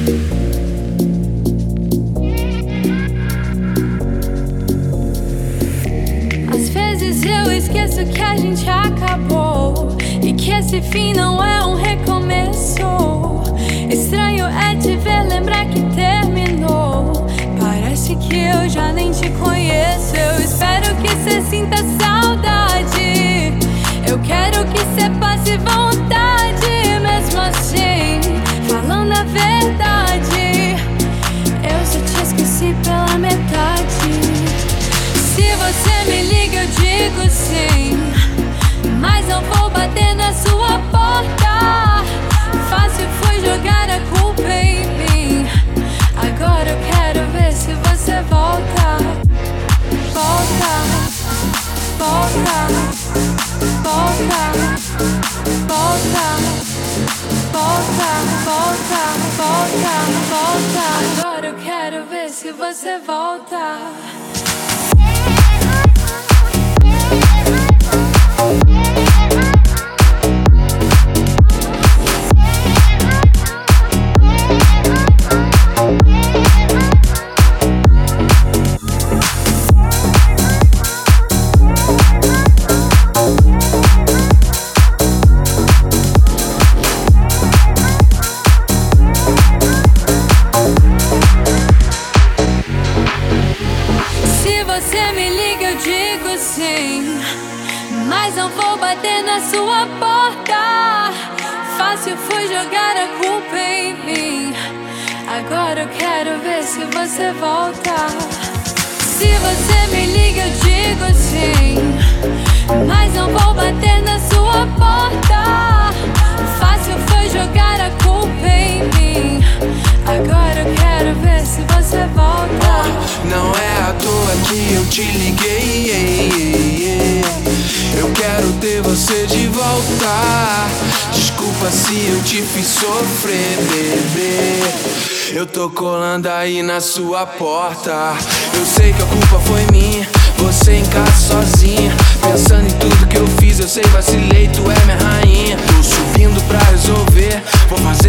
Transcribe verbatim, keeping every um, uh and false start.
Às vezes eu esqueço que a gente acabou e que esse fim não é um recomeço. Estranho é te ver lembrar que terminou. Parece que eu já nem te conheço. Eu espero que cê sinta saudade. Eu quero que cê passe vontade. Mesmo assim, falando a verdade, eu só te esqueci pela metade. Se você me liga eu digo sim, mas não vou bater na sua porta. Fácil foi jogar a culpa em mim. Agora eu quero ver se você volta. Volta, volta, volta, volta, volta, volta, volta, volta. Agora eu quero ver se você volta. Você me liga, eu digo sim, mas não vou bater na sua porta. Fácil foi jogar a culpa em mim. Agora eu quero ver se você volta. Se você me liga, eu digo sim, mas não vou bater na sua porta. Fácil foi jogar a culpa em mim. Agora eu quero ver se você volta. Oh, não é à toa que eu te liguei, yeah, yeah, yeah. Eu quero ter você de volta. Desculpa se eu te fiz sofrer, bebê. Eu tô colando aí na sua porta. Eu sei que a culpa foi minha, você em casa sozinha, pensando em tudo que eu fiz. Eu sei, vacilei, tu é minha rainha. Tô subindo pra resolver, vou fazer